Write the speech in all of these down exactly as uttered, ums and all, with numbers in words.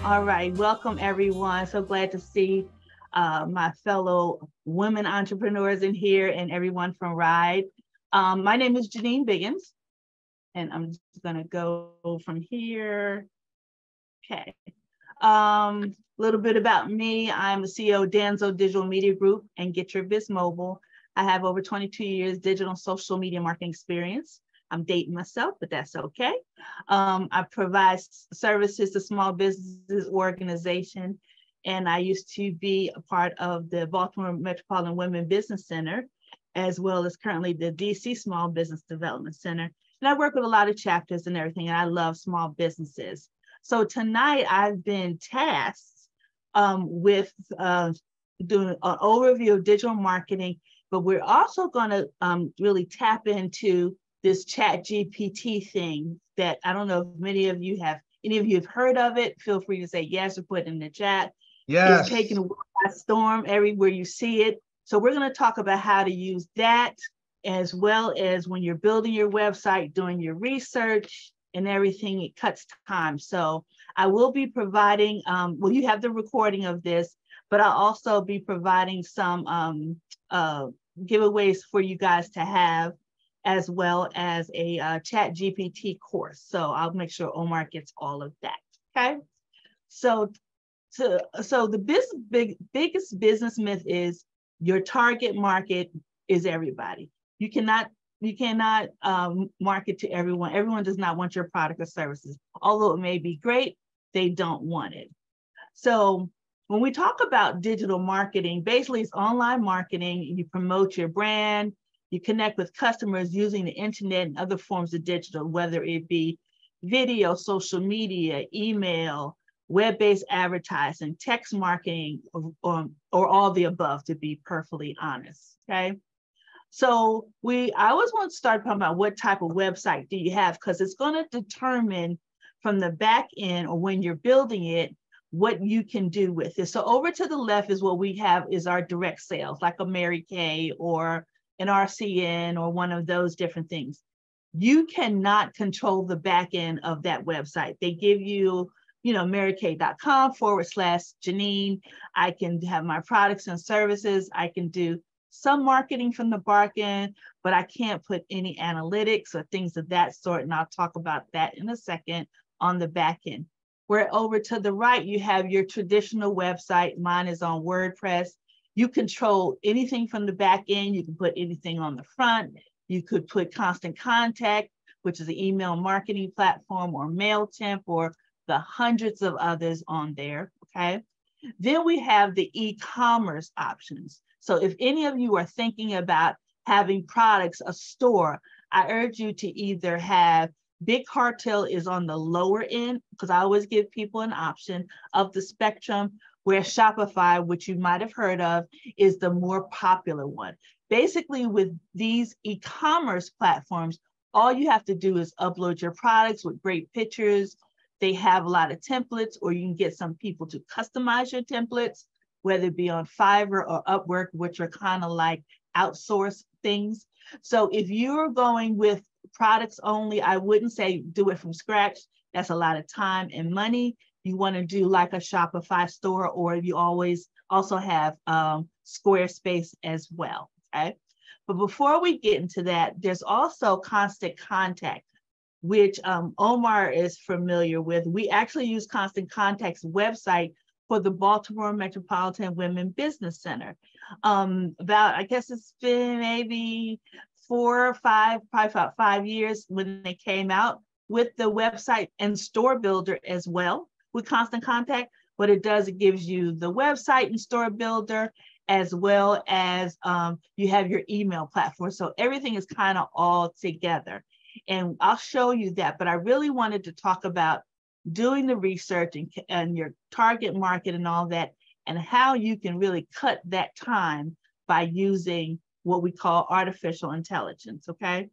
All right, welcome everyone. So glad to see uh, my fellow women entrepreneurs in here and everyone from Ride. Um, my name is Janine Biggins, and I'm just gonna go from here. Okay. Um, a little bit about me. I'm the C E O of Danzo Digital Media Group and Get Your Biz Mobile. I have over twenty-two years digital and social media marketing experience. I'm dating myself, but that's okay. Um, I provide services to small businesses organization, and I used to be a part of the Baltimore Metropolitan Women Business Center, as well as currently the D C Small Business Development Center. And I work with a lot of chapters and everything, and I love small businesses. So tonight I've been tasked um, with uh, doing an overview of digital marketing, but we're also going to um, really tap into this Chat G P T thing that I don't know if many of you have, any of you have heard of it. Feel free to say yes or put it in the chat. It's Yes. taking a world by storm everywhere you see it. So we're going to talk about how to use that, as well as when you're building your website, doing your research and everything, it cuts time. So I will be providing, um, well, you have the recording of this, but I'll also be providing some um, uh, giveaways for you guys to have, as well as a uh, Chat G P T course. So I'll make sure Omar gets all of that, okay? So, to, so the biz, big, biggest business myth is your target market is everybody. You cannot You cannot um, market to everyone. Everyone does not want your product or services. Although it may be great, they don't want it. So when we talk about digital marketing, basically it's online marketing. You promote your brand, you connect with customers using the internet and other forms of digital, whether it be video, social media, email, web-based advertising, text marketing, or, or, or all the above, to be perfectly honest, okay? So we, I always want to start talking about what type of website do you have, because it's going to determine from the back end or when you're building it, what you can do with it. So over to the left is what we have is our direct sales, like a Mary Kay or an R C N or one of those different things. You cannot control the back end of that website. They give you, you know, marykay.com forward slash Janine. I can have my products and services. I can do some marketing from the back end, but I can't put any analytics or things of that sort. And I'll talk about that in a second on the back end. Where over to the right, you have your traditional website. Mine is on WordPress. You control anything from the back end. You can put anything on the front. You could put Constant Contact, which is an email marketing platform, or MailChimp, or the hundreds of others on there, okay? Then we have the e-commerce options. So if any of you are thinking about having products, a store, I urge you to either have Big Cartel is on the lower end, because I always give people an option of the spectrum, where Shopify, which you might have heard of, is the more popular one. Basically, with these e-commerce platforms, all you have to do is upload your products with great pictures. They have a lot of templates, or you can get some people to customize your templates, whether it be on Fiverr or Upwork, which are kind of like outsourced things. So if you're going with products only, I wouldn't say do it from scratch. That's a lot of time and money. You want to do like a Shopify store, or you always also have um, Squarespace as well, okay? But before we get into that, there's also Constant Contact, which um, Omar is familiar with. We actually use Constant Contact's website for the Baltimore Metropolitan Women Business Center. Um, about, I guess it's been maybe four or five, probably about five years when they came out with the website and store builder as well with Constant Contact. What it does, it gives you the website and store builder, as well as um, you have your email platform. So everything is kind of all together. And I'll show you that, but I really wanted to talk about doing the research and, and your target market and all that, and how you can really cut that time by using what we call artificial intelligence, okay?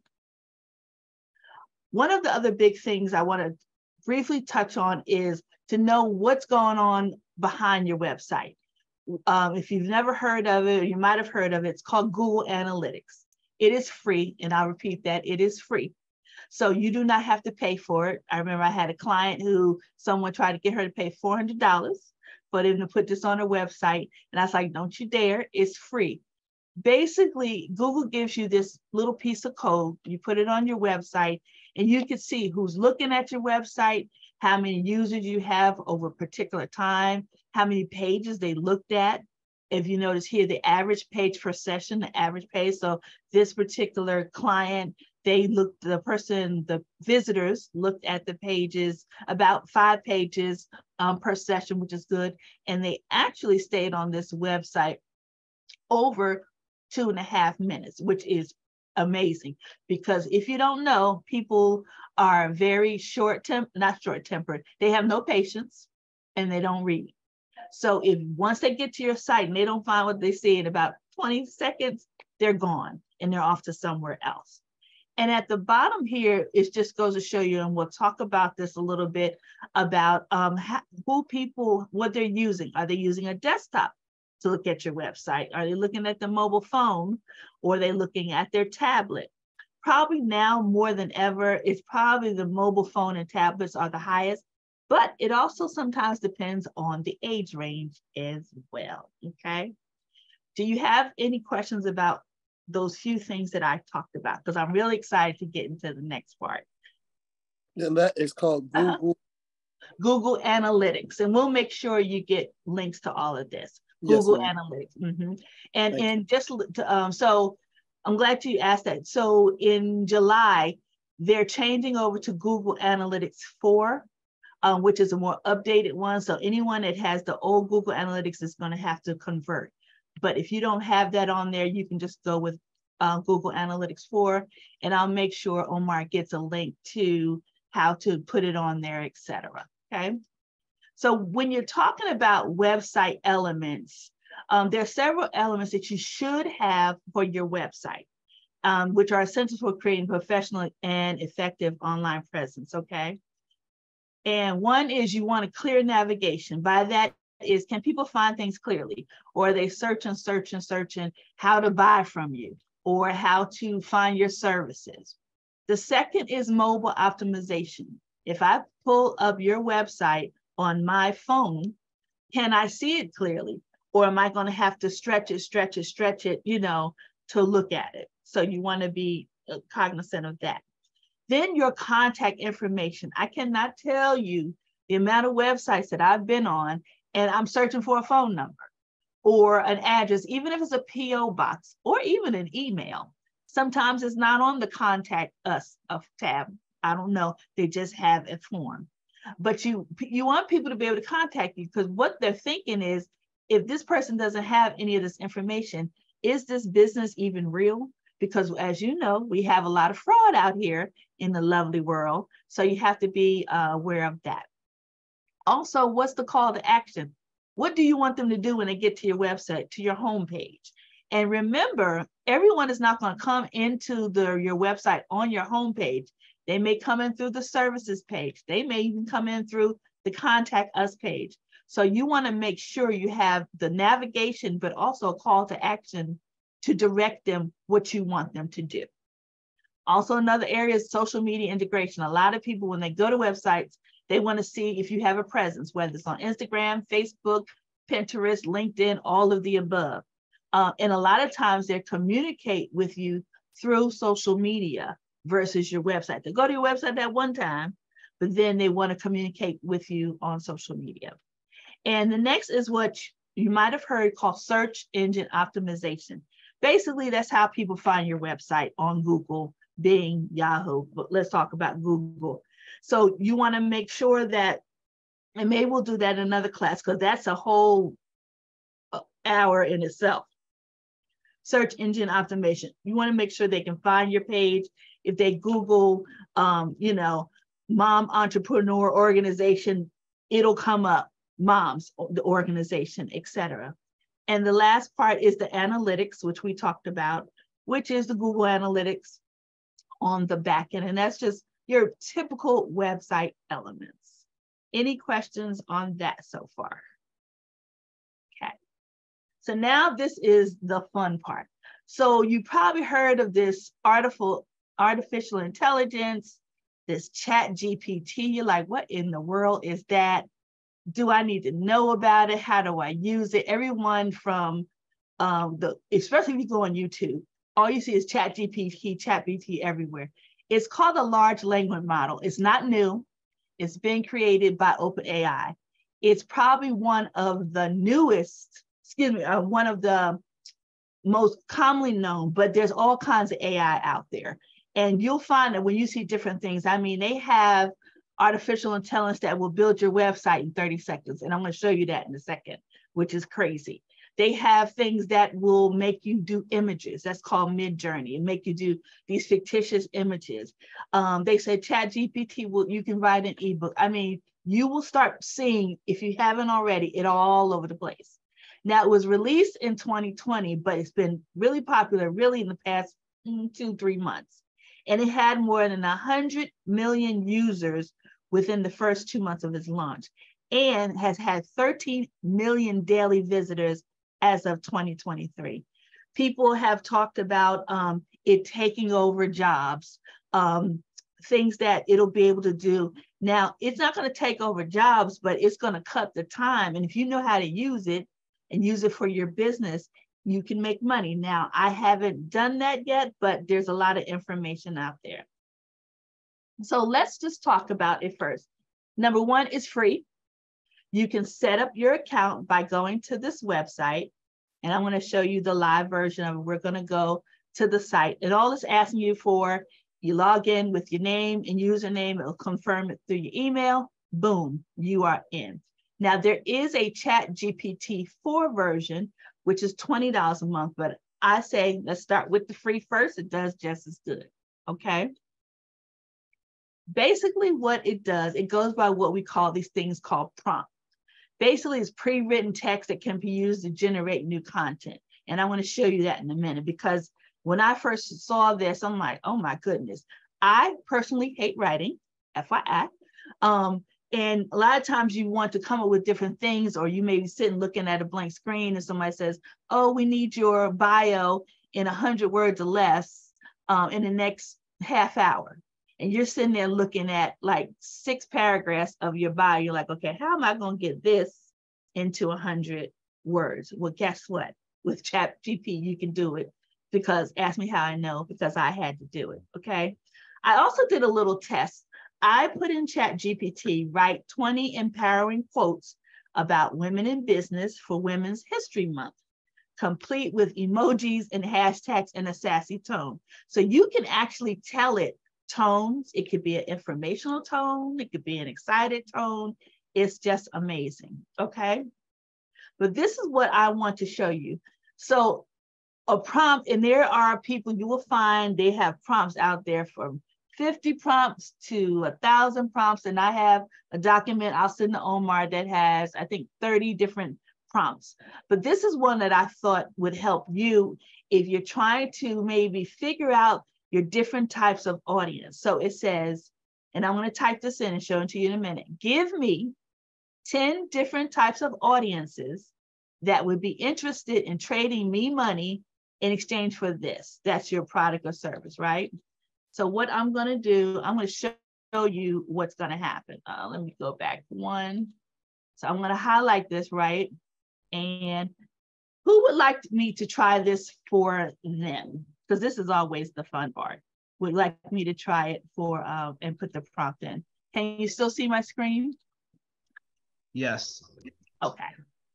One of the other big things I want to briefly touch on is to know what's going on behind your website. Um, if you've never heard of it, or you might have heard of it, it's called Google Analytics. It is free, and I'll repeat that, it is free. So you do not have to pay for it. I remember I had a client who someone tried to get her to pay four hundred dollars for them to put this on her website. And I was like, don't you dare, it's free. Basically, Google gives you this little piece of code. You put it on your website and you can see who's looking at your website, how many users you have over a particular time, how many pages they looked at. If you notice here, the average page per session, the average page. So this particular client, they looked, the person, the visitors looked at the pages, about five pages um, per session, which is good. And they actually stayed on this website over two and a half minutes, which is amazing. Because if you don't know, people are very short temp, not short tempered. They have no patience and they don't read. So if once they get to your site and they don't find what they see in about twenty seconds, they're gone and they're off to somewhere else. And at the bottom here, it just goes to show you, and we'll talk about this a little bit, about um, how, who people, what they're using. Are they using a desktop to look at your website? Are they looking at the mobile phone, or are they looking at their tablet? Probably now more than ever, it's probably the mobile phone and tablets are the highest, but it also sometimes depends on the age range as well, okay? Do you have any questions about those few things that I talked about? Because I'm really excited to get into the next part. And that is called Google. Uh-huh. Google Analytics, and we'll make sure you get links to all of this. Yes, Google ma'am. Analytics. Mm-hmm. And, Thank and just to, um, so I'm glad you asked that. So in July, they're changing over to Google Analytics four, um, which is a more updated one. So anyone that has the old Google Analytics is going to have to convert. But if you don't have that on there, you can just go with uh, Google Analytics four, and I'll make sure Omar gets a link to how to put it on there, et cetera. Okay. So when you're talking about website elements, um, there are several elements that you should have for your website, um, which are essential for creating professional and effective online presence, okay? And one is you want a clear navigation. By that is, can people find things clearly? Or are they searching, searching, searching how to buy from you or how to find your services? The second is mobile optimization. If I pull up your website on my phone, can I see it clearly? Or am I going to have to stretch it, stretch it, stretch it, you know, to look at it? So you want to be cognizant of that. Then your contact information. I cannot tell you the amount of websites that I've been on and I'm searching for a phone number or an address, even if it's a P O box or even an email. Sometimes it's not on the contact us tab. I don't know. They just have a form. But you, you want people to be able to contact you, because what they're thinking is, if this person doesn't have any of this information, is this business even real? Because as you know, we have a lot of fraud out here in the lovely world. So you have to be uh, aware of that. Also, what's the call to action? What do you want them to do when they get to your website, to your homepage? And remember, everyone is not going to come into the, your website on your homepage. They may come in through the services page. They may even come in through the contact us page. So you want to make sure you have the navigation, but also a call to action to direct them what you want them to do. Also, another area is social media integration. A lot of people, when they go to websites, they want to see if you have a presence, whether it's on Instagram, Facebook, Pinterest, LinkedIn, all of the above. Uh, and a lot of times they communicate with you through social media versus your website. They go to your website at one time, but then they want to communicate with you on social media. And the next is what you might have heard called search engine optimization. Basically, that's how people find your website on Google, Bing, Yahoo, but let's talk about Google. So you want to make sure that, and maybe we'll do that in another class, because that's a whole hour in itself. Search engine optimization. You want to make sure they can find your page. If they Google, um, you know, mom entrepreneur organization, it'll come up, moms, the organization, et cetera. And the last part is the analytics, which we talked about, which is the Google Analytics on the back end. And that's just your typical website elements. Any questions on that so far? Okay. So now this is the fun part. So you probably heard of this article, artificial intelligence, this Chat G P T. You're like, what in the world is that? Do I need to know about it? How do I use it? Everyone from um, the, especially if you go on YouTube, all you see is Chat G P T, Chat G P T everywhere. It's called a large language model. It's not new. It's been created by OpenAI. It's probably one of the newest, excuse me, uh, one of the most commonly known, but there's all kinds of A I out there. And you'll find that when you see different things, I mean, they have artificial intelligence that will build your website in thirty seconds. And I'm going to show you that in a second, which is crazy. They have things that will make you do images. That's called Midjourney, and make you do these fictitious images. Um, they say Chat G P T will, you can write an ebook. I mean, you will start seeing, if you haven't already, it all over the place. Now, it was released in twenty twenty, but it's been really popular really in the past two, three months. And it had more than one hundred million users within the first two months of its launch, and has had thirteen million daily visitors as of twenty twenty-three. People have talked about um, it taking over jobs, um, things that it'll be able to do. Now, it's not going to take over jobs, but it's going to cut the time. And if you know how to use it and use it for your business, you can make money. Now, I haven't done that yet, but there's a lot of information out there. So let's just talk about it first. Number one, it's free. You can set up your account by going to this website, and I'm going to show you the live version of it. We're going to go to the site, and all it's asking you for, you log in with your name and username. It'll confirm it through your email. Boom, you are in. Now, there is a Chat G P T four version, which is twenty dollars a month, but I say let's start with the free first. It does just as good, okay? Basically, what it does, it goes by what we call these things called prompts. Basically, it's pre-written text that can be used to generate new content. And I want to show you that in a minute, because when I first saw this, I'm like, oh my goodness. I personally hate writing, F Y I. Um, and a lot of times you want to come up with different things, or you may be sitting looking at a blank screen and somebody says, oh, we need your bio in one hundred words or less um, in the next half hour. And you're sitting there looking at like six paragraphs of your bio. You're like, okay, how am I going to get this into one hundred words? Well, guess what? With Chat G P T, you can do it, because ask me how I know, because I had to do it, okay? I also did a little test. I put in Chat G P T, write twenty empowering quotes about women in business for Women's History Month, complete with emojis and hashtags and a sassy tone. So you can actually tell it tones. It could be an informational tone. It could be an excited tone. It's just amazing, okay? But this is what I want to show you. So a prompt, and there are people you will find, they have prompts out there from fifty prompts to a thousand prompts. And I have a document I'll send to Omar that has, I think, thirty different prompts. But this is one that I thought would help you if you're trying to maybe figure out your different types of audience. So it says, and I'm going to type this in and show it to you in a minute. Give me ten different types of audiences that would be interested in trading me money in exchange for this. That's your product or service, right? So what I'm going to do, I'm going to show you what's going to happen. Uh, let me go back one. So I'm going to highlight this, right? And who would like me to try this for them? Because this is always the fun part. Would like me to try it for uh, and put the prompt in. Can you still see my screen? Yes. Okay.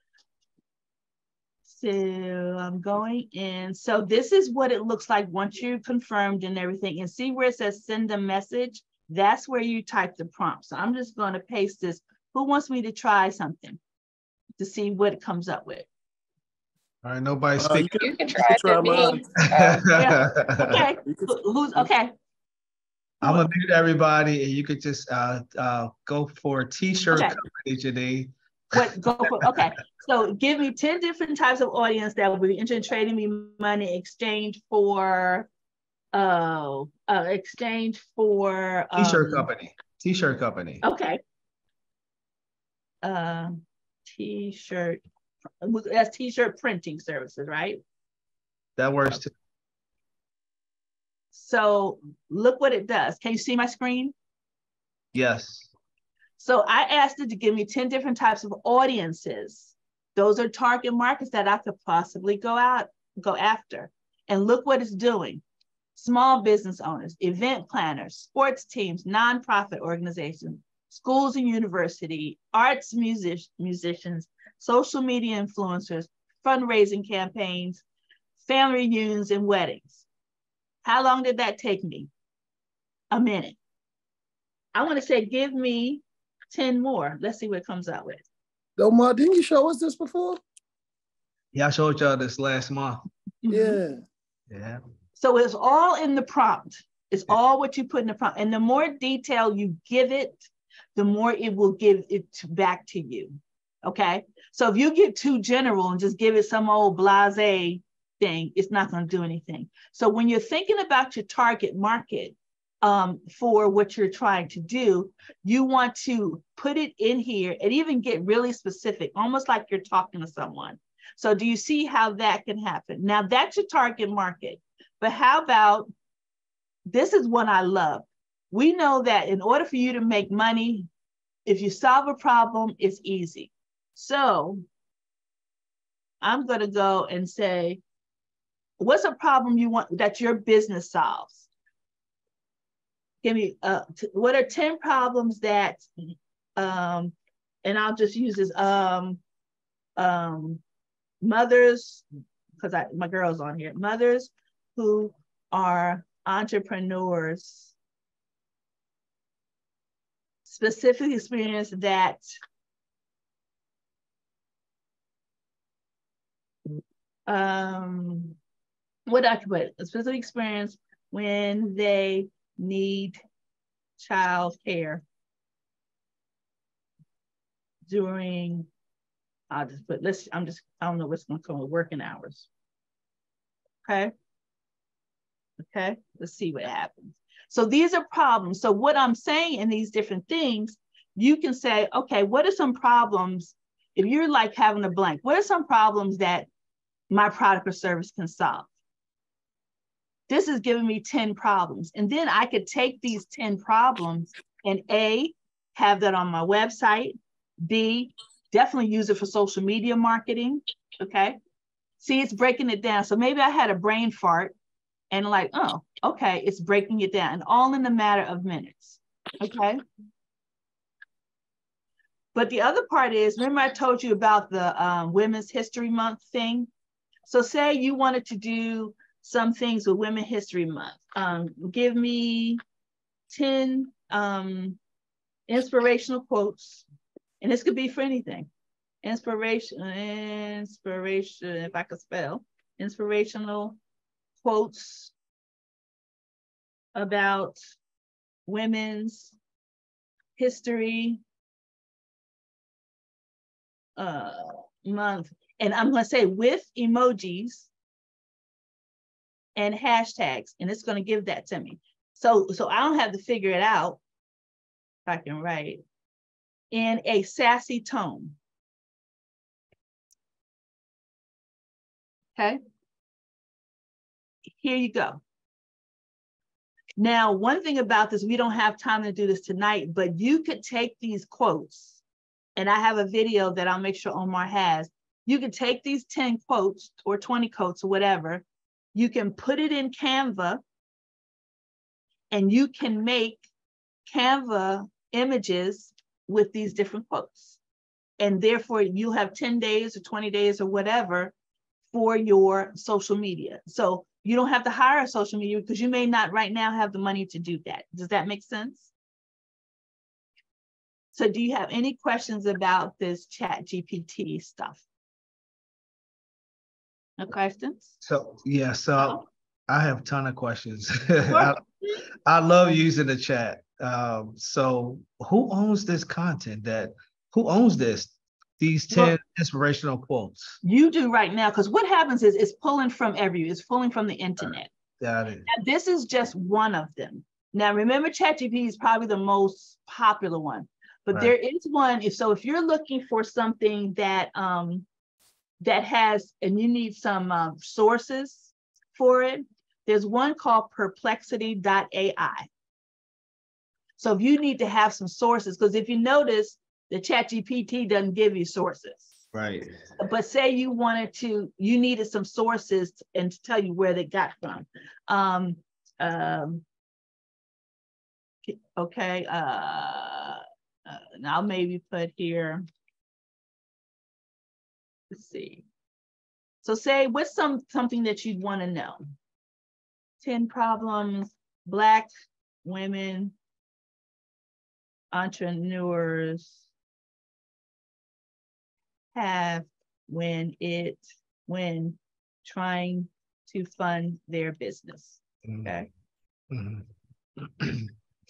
So I'm going in. So this is what it looks like once you're confirmed and everything. And see where it says send a message? That's where you type the prompt. So I'm just going to paste this. Who wants me to try something to see what it comes up with? All right, nobody's Uh, speaking. you can, You can you try, can try it, mine. Uh, yeah. Okay. You can- Who- Who's okay? I'm gonna mute everybody, and you could just uh, uh, go for a T-shirt Okay. company, Janine. What go for? Okay. So give me ten different types of audience that will be interested in trading me money in exchange for, uh, uh exchange for um, T-shirt company. T-shirt company. Okay. Uh, T-shirt. That's T-shirt printing services, right? That works too. So look what it does. Can you see my screen? Yes. So I asked it to give me ten different types of audiences. Those are target markets that I could possibly go out, go after. And look what it's doing. Small business owners, event planners, sports teams, nonprofit organizations, schools and university, arts music, musicians, social media influencers, fundraising campaigns, family reunions, and weddings. How long did that take me? A minute. I want to say, give me ten more. Let's see what it comes out with. Delmar, didn't you show us this before? Yeah, I showed y'all this last month. Mm-hmm. Yeah. Yeah. So it's all in the prompt. It's all what you put in the prompt. And the more detail you give it, the more it will give it back to you. Okay. So if you get too general and just give it some old blasé thing, it's not going to do anything. So when you're thinking about your target market um, for what you're trying to do, you want to put it in here and even get really specific, almost like you're talking to someone. So do you see how that can happen? Now that's your target market. But how about, this is one I love. We know that in order for you to make money, if you solve a problem, it's easy. So I'm going to go and say, what's a problem you want that your business solves? Give me, uh, t- what are ten problems that, um, and I'll just use this, um, um, mothers, because I my girl's on here, mothers who are entrepreneurs specific experience that um what I could put a specific experience when they need child care during, I'll just put, let's, I'm just, I don't know what's going to come with working hours. Okay. Okay, let's see what happens. So these are problems. So what I'm saying in these different things, you can say, okay, what are some problems? If you're like having a blank, what are some problems that my product or service can solve? This is giving me ten problems. And then I could take these ten problems and A, have that on my website. B, definitely use it for social media marketing. Okay. See, it's breaking it down. So maybe I had a brain fart and like, oh, okay, it's breaking it down, and all in a matter of minutes, okay? But the other part is, remember I told you about the um, Women's History Month thing? So say you wanted to do some things with Women's History Month. Um, give me ten um, inspirational quotes, and this could be for anything. Inspiration, inspiration, if I could spell, inspirational quotes about women's history uh, month. And I'm going to say with emojis and hashtags, and it's going to give that to me. So, so I don't have to figure it out. If I can write in a sassy tone. Okay. Here you go. Now, one thing about this, we don't have time to do this tonight, but you could take these quotes, and I have a video that I'll make sure Omar has. You can take these ten quotes or twenty quotes or whatever, you can put it in Canva, and you can make Canva images with these different quotes. And therefore, you have ten days or twenty days or whatever for your social media. So you don't have to hire a social media because you may not right now have the money to do that. Does that make sense? So do you have any questions about this Chat G P T stuff? No questions? So, yeah, so Oh. I have a ton of questions. Sure. I, I love using the chat. Um, so who owns this content? That who owns this? These ten Well, inspirational quotes. you do right now, because what happens is it's pulling from every, it's pulling from the internet. Got it. Now, this is just one of them. Now, remember, ChatGPT is probably the most popular one, but Right. there is one. If so, if you're looking for something that um, that has, and you need some um, sources for it, There's one called perplexity dot A I. So if you need to have some sources, because if you notice, the ChatGPT doesn't give you sources. Right. But say you wanted to, you needed some sources and to tell you where they got from. Um, um, okay, uh, uh, now maybe put here, let's see. So say what's some something that you'd want to know? ten problems Black women entrepreneurs have when it when trying to fund their business. Okay. Mm-hmm.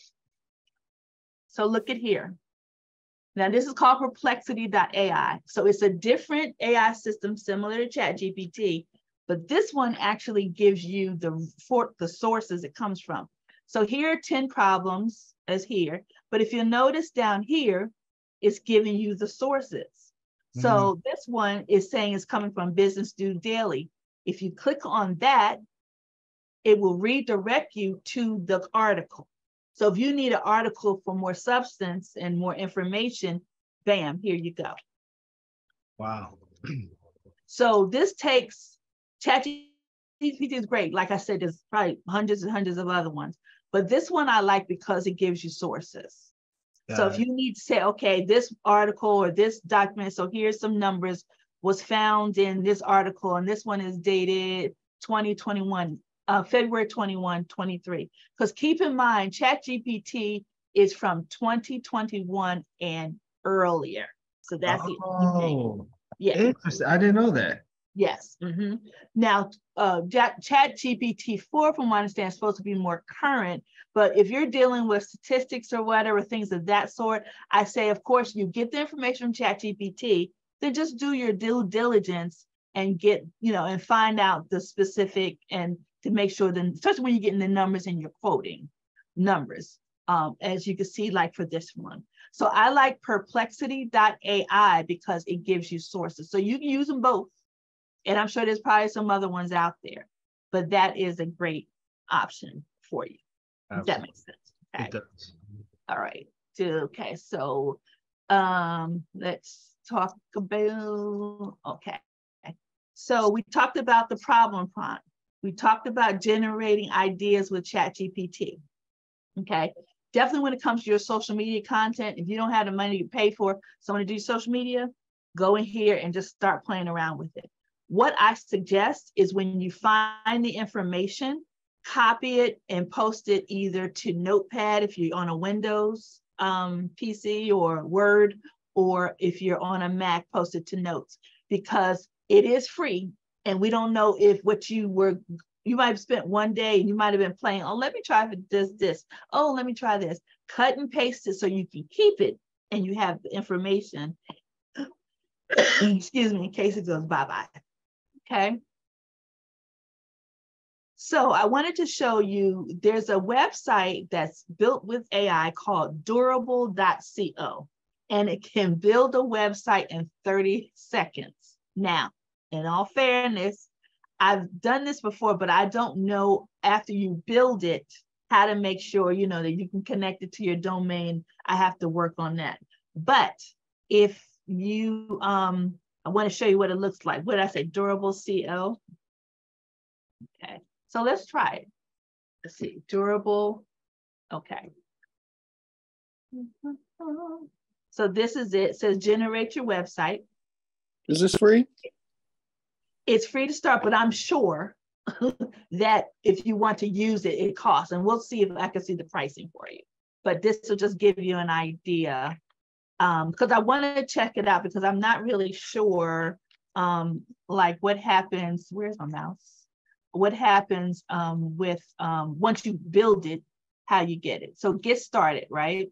So look at here. Now this is called perplexity dot A I. So it's a different A I system similar to ChatGPT, but this one actually gives you the for the sources it comes from. So here are ten problems as here, but if you notice down here, it's giving you the sources. Mm-hmm. So this one is saying it's coming from Business News Daily. If you click on that, it will redirect you to the article. So if you need an article for more substance and more information, bam, here you go. Wow. So this takes, ChatGPT is great. Like I said, there's probably hundreds and hundreds of other ones, but this one I like because it gives you sources. Got so it. If you need to say, okay, this article or this document, so here's some numbers, was found in this article, and this one is dated twenty twenty-one. Uh, February twenty-first, twenty-three. Because keep in mind, ChatGPT is from twenty twenty-one and earlier. So that's the only thing. Yeah. Interesting. I didn't know that. Yes. Mm-hmm. Now, uh, ChatGPT four, from what I understand, is supposed to be more current. But if you're dealing with statistics or whatever, things of that sort, I say, of course, you get the information from ChatGPT, then just do your due diligence and get, you know, and find out the specific and to make sure that, especially when you're getting the numbers and you're quoting numbers, um, as you can see, like for this one. So I like perplexity dot A I because it gives you sources. So you can use them both. And I'm sure there's probably some other ones out there, but that is a great option for you. If that makes sense. Okay. It does. All right. Okay. So um, let's talk about, okay. So we talked about the problem prompt. We talked about generating ideas with ChatGPT. Okay. Definitely when it comes to your social media content, if you don't have the money to pay for someone to do social media, go in here and just start playing around with it. What I suggest is when you find the information, copy it and post it either to Notepad if you're on a Windows um, P C or Word, or if you're on a Mac, post it to Notes, because it is free. And we don't know if what you were, you might have spent one day and you might have been playing, oh, let me try if it does this. Oh, let me try this. Cut and paste it so you can keep it and you have the information, excuse me, in case it goes bye-bye. Okay. So I wanted to show you, there's a website that's built with A I called durable dot co, and it can build a website in thirty seconds. Now, in all fairness, I've done this before, but I don't know after you build it, how to make sure, you know, that you can connect it to your domain. I have to work on that. But if you, um, I want to show you what it looks like. What did I say? Durable co. Okay. So let's try it. Let's see. Durable. Okay. So this is it. It says generate your website. Is this free? It's free to start, but I'm sure that if you want to use it, it costs. And we'll see if I can see the pricing for you. But this will just give you an idea. Um, because I want to check it out because I'm not really sure um, like what happens. Where's my mouse? What happens um, with um, once you build it, how you get it. So get started, right?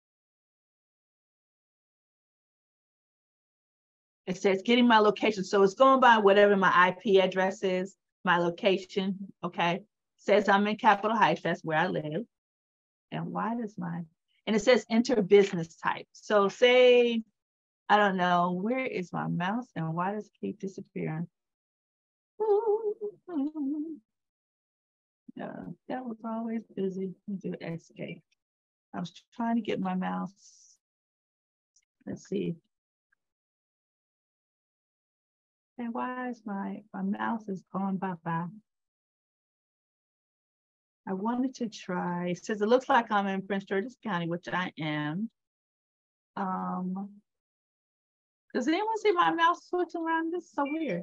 It says getting my location. So it's going by whatever my I P address is, my location, okay? It says I'm in Capitol Heights, that's where I live. And why does mine? And it says enter business type. So say, I don't know, where is my mouse and why does it keep disappearing? Yeah, that was always busy. Do escape. I was trying to get my mouse. Let's see. And why is my, my mouse is gone bye-bye? I wanted to try, it says it looks like I'm in Prince George's County, which I am. Um, does anyone see my mouse switching around? This is so weird.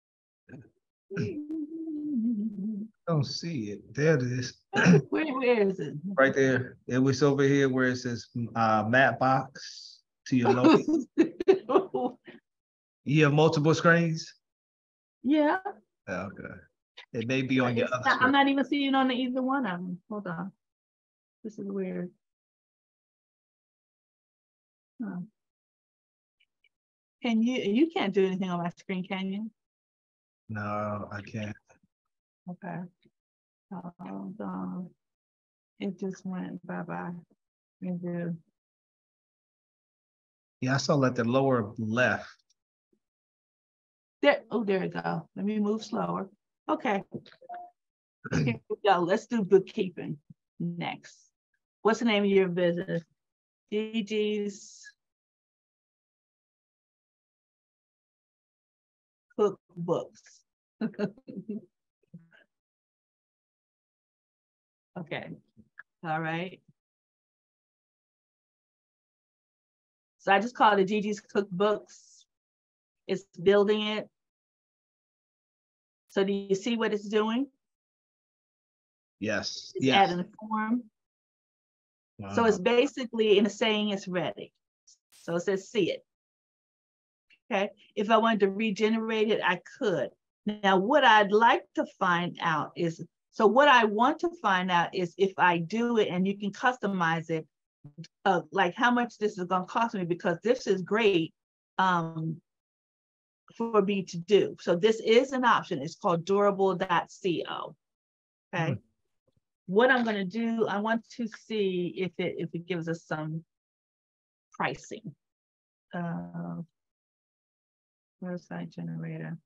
Don't see it. There it is. Where, where is it? Right there. It was over here where it says uh, map box to your left. You have multiple screens? Yeah. Okay. It may be on your It's other not, screen. I'm not even seeing on either one of them. Hold on. This is weird. Huh. Can you, you can't do anything on my screen, can you? No, I can't. Okay. Hold on. It just went bye-bye. And Yeah, I saw at the lower left. there, oh, there we go. Let me move slower. Okay. Here we go. Let's do bookkeeping next. What's the name of your business? Gigi's Cookbooks. Okay. All right. So I just called it Gigi's Cookbooks. It's building it. So do you see what it's doing? Yes. It's yes. adding a form. Wow. So it's basically in a saying it's ready. So it says see it. Okay. If I wanted to regenerate it, I could. Now, what I'd like to find out is, so what I want to find out is if I do it and you can customize it, uh, like how much this is going to cost me, because this is great um, for me to do. So this is an option. It's called durable dot co. Okay. Mm. What I'm going to do, I want to see if it if it gives us some pricing. Uh, website generator.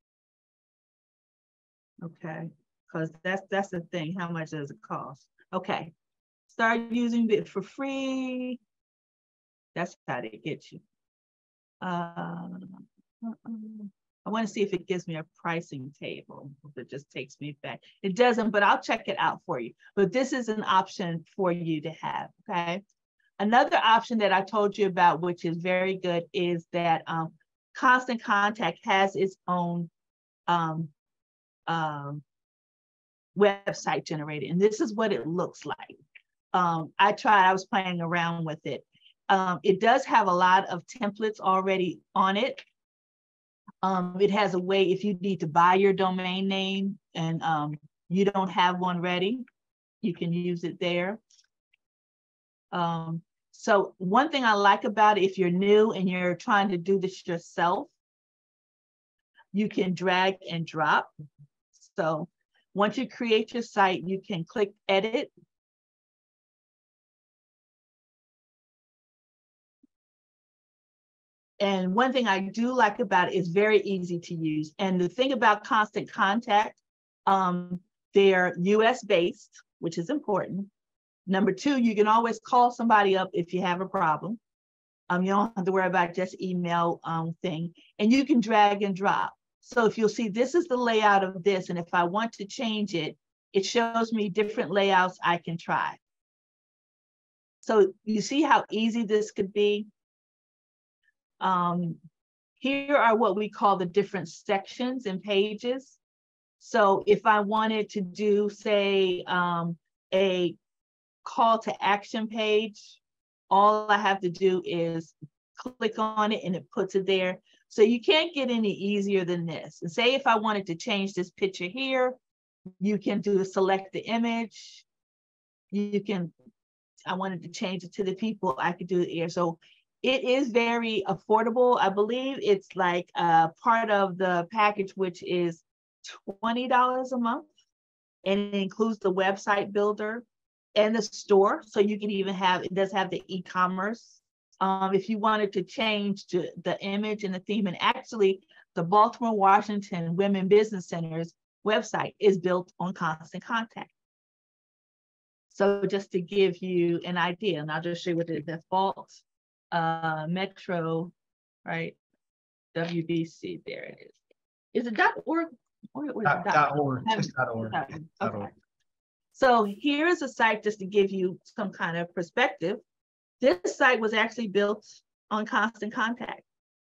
Okay, because that's that's the thing. How much does it cost? Okay, start using it for free. That's how they get you. Uh, I want to see if it gives me a pricing table. If it just takes me back. It doesn't, but I'll check it out for you. But this is an option for you to have. Okay. Another option that I told you about, which is very good, is that um, Constant Contact has its own um, um, website generated. And this is what it looks like. Um, I tried, I was playing around with it. Um, it does have a lot of templates already on it. Um, it has a way, if you need to buy your domain name and um, you don't have one ready, you can use it there. Um, so one thing I like about it, if you're new and you're trying to do this yourself, you can drag and drop. So once you create your site, you can click edit. And one thing I do like about it is very easy to use. And the thing about Constant Contact, um, they're U S based, which is important. Number two, you can always call somebody up if you have a problem. Um, you don't have to worry about just email um, thing. And you can drag and drop. So if you'll see, this is the layout of this. And if I want to change it, it shows me different layouts I can try. So you see how easy this could be? Um, here are what we call the different sections and pages. So if I wanted to do, say, um, a call to action page, all I have to do is click on it and it puts it there. So you can't get any easier than this. And say if I wanted to change this picture here, you can do select the image. You can, I wanted to change it to the people, I could do it here. So it is very affordable. I believe it's like a part of the package, which is twenty dollars a month. And it includes the website builder and the store. So you can even have, it does have the e-commerce. Um, if you wanted to change to the image and the theme, and actually the Baltimore Washington Women Business Center's website is built on Constant Contact. So just to give you an idea, and I'll just show you what the default uh, Metro, right? W B C, there it is. Is it dot org? Or, or Dot, dot, dot org. have, It's dot org. dot, Dot okay. org. So here's a site just to give you some kind of perspective. This site was actually built on Constant Contact.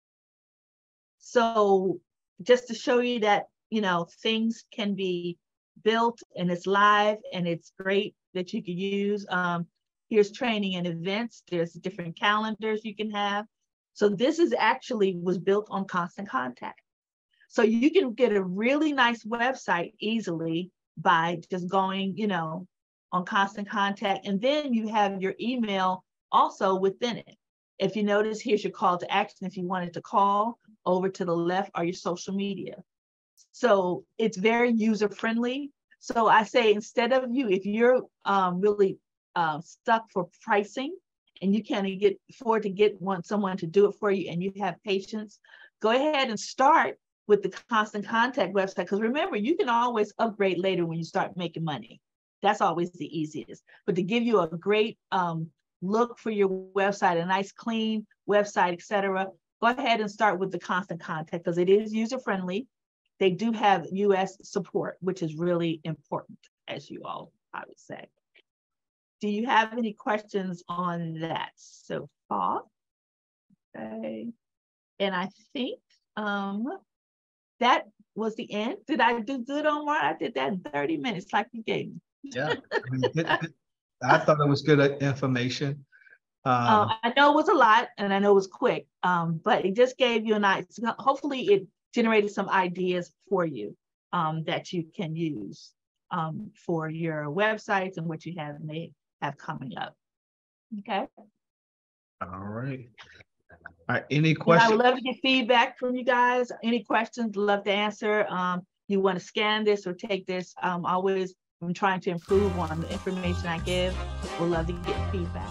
So just to show you that, you know, things can be built and it's live and it's great that you can use. Um, here's training and events. There's different calendars you can have. So this is actually was built on Constant Contact. So you can get a really nice website easily by just going, you know, on Constant Contact. And then you have your email also within it. If you notice, here's your call to action. If you wanted to call, over to the left are your social media. So it's very user friendly. So I say, instead of you, if you're um, really uh, stuck for pricing and you can't get afford to get one someone to do it for you and you have patience, go ahead and start with the Constant Contact website. Because remember, you can always upgrade later when you start making money. That's always the easiest. But to give you a great um, look for your website, a nice clean website, et cetera, go ahead and start with the Constant Contact because it is user friendly. They do have U S support, which is really important, as you all, I would say. Do you have any questions on that so far? Okay. And I think um, that was the end. Did I do good on one? I did that in thirty minutes, like you gave me. Yeah, I, mean, good, good. I thought it was good information. Um, Uh, I know it was a lot and I know it was quick, um, but it just gave you an idea. Hopefully it generated some ideas for you um, that you can use um, for your websites and what you have may have coming up. Okay. all right. All right. Any And I questions? would love to get feedback from you guys. Any questions, love to answer. Um, you want to scan this or take this. Um, always I'm trying to improve on the information I give. We'll love to get feedback.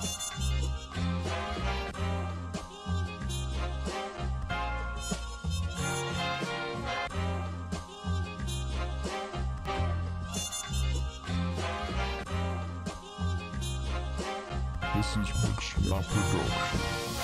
This is Mixla Production.